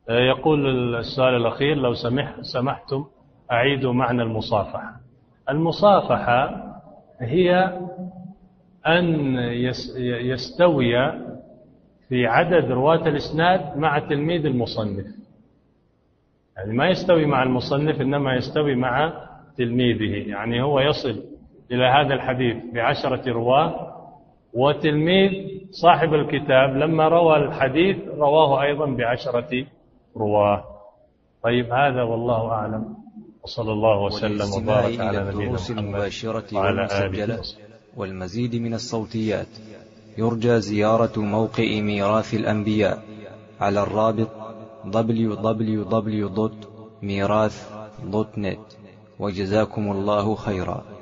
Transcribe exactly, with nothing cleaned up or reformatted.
يقول السؤال الأخير: لو سمح سمحتم أعيدوا معنى المصافحة. المصافحة هي أن يستوي في عدد رواة الإسناد مع تلميذ المصنف، يعني ما يستوي مع المصنف إنما يستوي مع تلميذه، يعني هو يصل إلى هذا الحديث بعشرة رواه، وتلميذ صاحب الكتاب لما روى الحديث رواه أيضا بعشرة رواه. طيب، هذا والله أعلم، وصلى الله وسلم وبارك على نبينا محمد المباشرة وعلى والمسجلة آله والمزيد من الصوتيات. يرجى زيارة موقع ميراث الأنبياء على الرابط دبليو دبليو دبليو دوت ميراث دوت نت. وجزاكم الله خيرا.